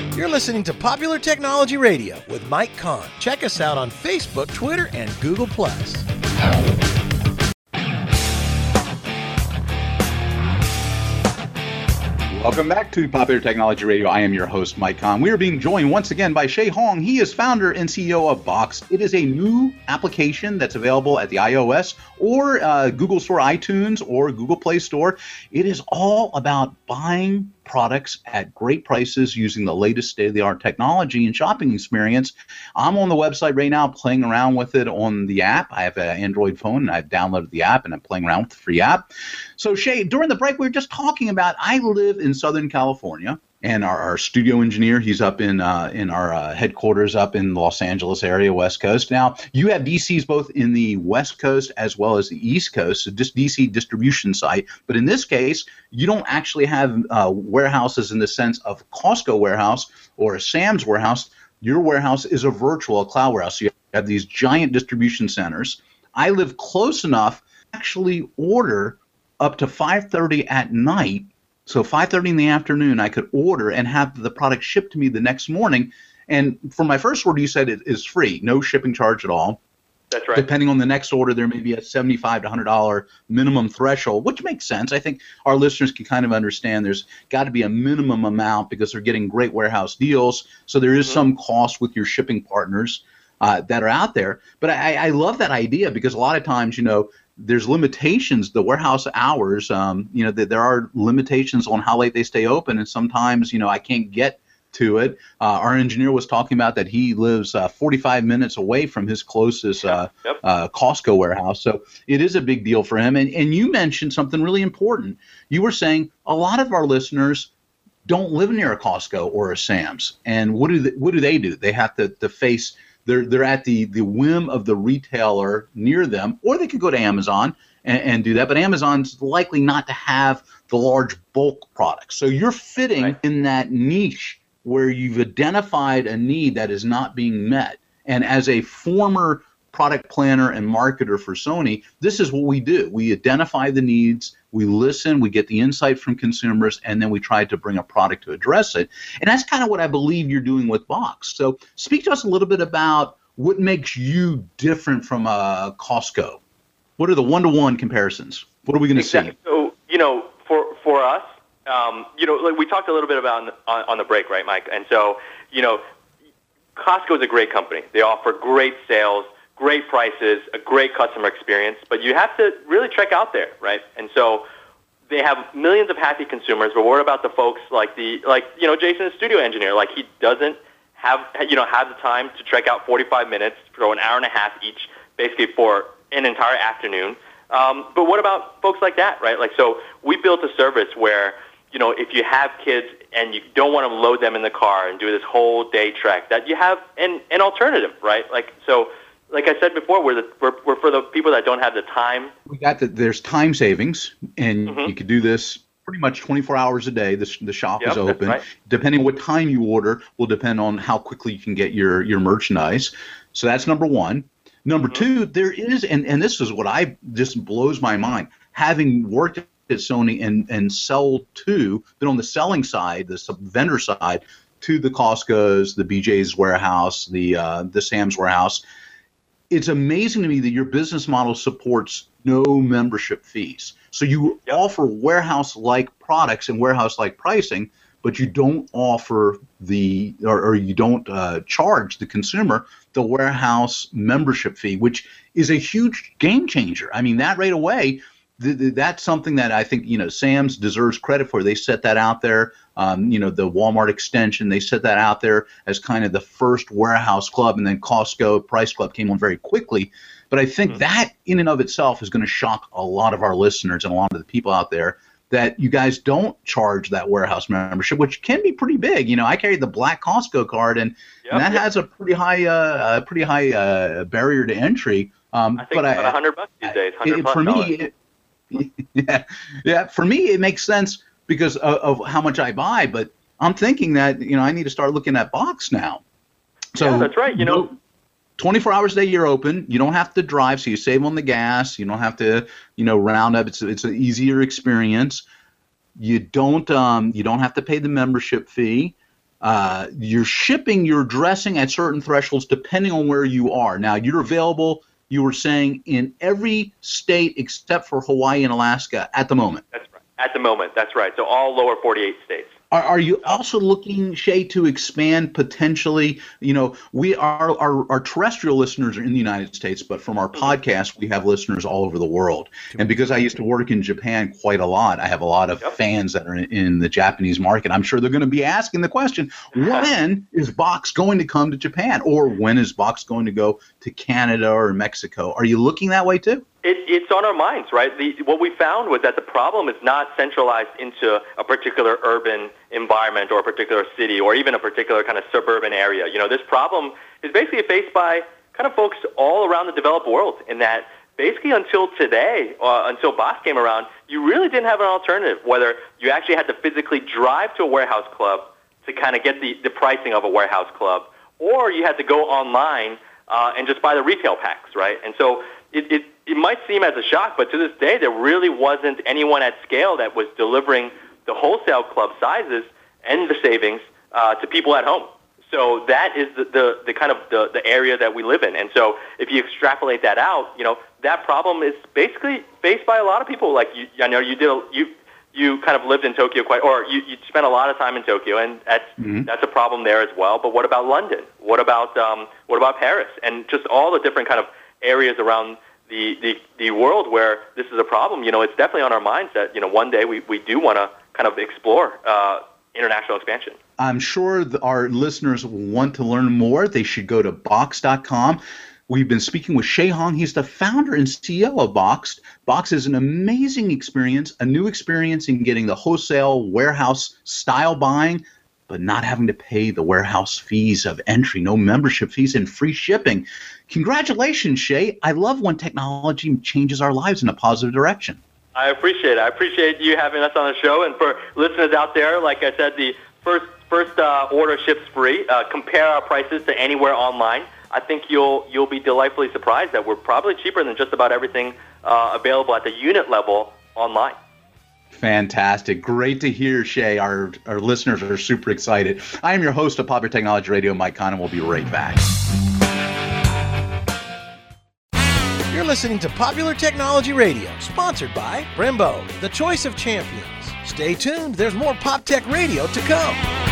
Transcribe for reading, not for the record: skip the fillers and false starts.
You're listening to Popular Technology Radio with Mike Kahn. Check us out on Facebook, Twitter, and Google+. Welcome back to Popular Technology Radio. I am your host, Mike Kahn. We are being joined once again by Shay Hong. He is founder and CEO of Box. It is a new application that's available at the iOS or Google Store, iTunes, or Google Play Store. It is all about buying products at great prices using the latest state-of-the-art technology and shopping experience. I'm on the website right now playing around with it on the app. I have an Android phone, and I've downloaded the app, and I'm playing around with the free app. So, Shay, during the break, we were just talking about I live in Southern California, and our studio engineer, he's up in our headquarters up in the Los Angeles area, West Coast. Now, you have DCs both in the West Coast as well as the East Coast, so just DC distribution site. But in this case, you don't actually have warehouses in the sense of Costco warehouse or a Sam's warehouse. Your warehouse is a virtual, a cloud warehouse. So you have these giant distribution centers. I live close enough to actually order up to 5:30 at night. So 5:30 in the afternoon, I could order and have the product shipped to me the next morning. And for my first order, you said it is free, no shipping charge at all. That's right. Depending on the next order, there may be a $75 to $100 minimum threshold, which makes sense. I think our listeners can kind of understand there's got to be a minimum amount because they're getting great warehouse deals. So there is some cost with your shipping partners that are out there. But I love that idea because a lot of times, there's limitations, the warehouse hours, there are limitations on how late they stay open. And sometimes, I can't get to it. Our engineer was talking about that he lives 45 minutes away from his closest Costco warehouse. So it is a big deal for him. And you mentioned something really important. You were saying a lot of our listeners don't live near a Costco or a Sam's. And what do they do? They have to face they're at the whim of the retailer near them, or they could go to Amazon and do that. But Amazon's likely not to have the large bulk products. So you're fitting in that niche where you've identified a need that is not being met. And as a former product planner and marketer for Sony, this is what we do. We identify the needs, we listen, we get the insight from consumers, and then we try to bring a product to address it. And that's kind of what I believe you're doing with Box. So speak to us a little bit about what makes you different from Costco. What are the one-to-one comparisons? What are we going to see? So, for us, like we talked a little bit about on the break, right, Mike? And so, Costco is a great company. They offer great sales, great prices, a great customer experience, but you have to really check out there, right? And so they have millions of happy consumers, but what about the folks like Jason, the studio engineer? Like he doesn't have the time to check out 45 minutes for an hour and a half each, basically for an entire afternoon. But what about folks like that, right? Like, so we built a service where, if you have kids and you don't want to load them in the car and do this whole day trek, that you have an alternative, right? Like, so, like I said before, we're for the people that don't have the time. We got there's time savings, and you could do this pretty much 24 hours a day. The shop is open. Right. Depending on what time you order will depend on how quickly you can get your merchandise. So that's number one. Number two, there is, and this is what just blows my mind, having worked at Sony and sell to, then on the selling side, the vendor side, to the Costco's, the BJ's warehouse, the Sam's warehouse. It's amazing to me that your business model supports no membership fees. So you offer warehouse-like products and warehouse-like pricing, but you don't offer or you don't charge the consumer the warehouse membership fee, which is a huge game changer. I mean, that right away, that's something that I think, Sam's deserves credit for. They set that out there. The Walmart extension, they set that out there as kind of the first warehouse club, and then Costco Price Club came on very quickly. But I think that in and of itself is going to shock a lot of our listeners and a lot of the people out there that you guys don't charge that warehouse membership, which can be pretty big. I carry the black Costco card, and that has a pretty high barrier to entry. I think about $100 these days. For me, for me, it makes sense because of how much I buy. But I'm thinking that I need to start looking at Box now. So that's right. 24 hours a day you're open. You don't have to drive, so you save on the gas. You don't have to, round up. It's an easier experience. You don't have to pay the membership fee. you're shipping your dressing at certain thresholds depending on where you are. Now, you're available, you were saying, in every state except for Hawaii and Alaska at the moment. That's right. At the moment, that's right. So all lower 48 states. Are you also looking, Shay, to expand potentially? You know, our terrestrial listeners are in the United States, but from our podcast, we have listeners all over the world. And because I used to work in Japan quite a lot, I have a lot of fans that are in the Japanese market. I'm sure they're going to be asking the question, when is Box going to come to Japan? Or when is Box going to go to Canada or Mexico? Are you looking that way too? It's on our minds, right? What we found was that the problem is not centralized into a particular urban environment or a particular city or even a particular kind of suburban area. You know, this problem is basically faced by kind of folks all around the developed world, in that basically until today, until Box came around, you really didn't have an alternative, whether you actually had to physically drive to a warehouse club to kind of get the pricing of a warehouse club, or you had to go online and just buy the retail packs, right? And so it might seem as a shock, but to this day, there really wasn't anyone at scale that was delivering the wholesale club sizes and the savings to people at home. So that is the kind of the area that we live in. And so if you extrapolate that out, you know, that problem is basically faced by a lot of people. Like I know you kind of lived in Tokyo you spent a lot of time in Tokyo, and that's a problem there as well. But what about London? What about Paris? And just all the different kind of areas around the world where this is a problem. You know, it's definitely on our minds that, you know, one day we do want to kind of explore international expansion. I'm sure our listeners want to learn more. They should go to Box.com. We've been speaking with Shay Hong. He's the founder and CEO of Box. Box is an amazing experience, a new experience in getting the wholesale warehouse style buying, but not having to pay the warehouse fees of entry, no membership fees, and free shipping. Congratulations, Shay. I love when technology changes our lives in a positive direction. I appreciate it. I appreciate you having us on the show. And for listeners out there, like I said, the first order ships free. Compare our prices to anywhere online. I think you'll be delightfully surprised that we're probably cheaper than just about everything available at the unit level online. Fantastic. Great to hear, Shay. Our listeners are super excited. I am your host of Popular Technology Radio, Mike Kahn, and we'll be right back. You're listening to Popular Technology Radio, sponsored by Brembo, the choice of champions. Stay tuned. There's more Pop Tech Radio to come.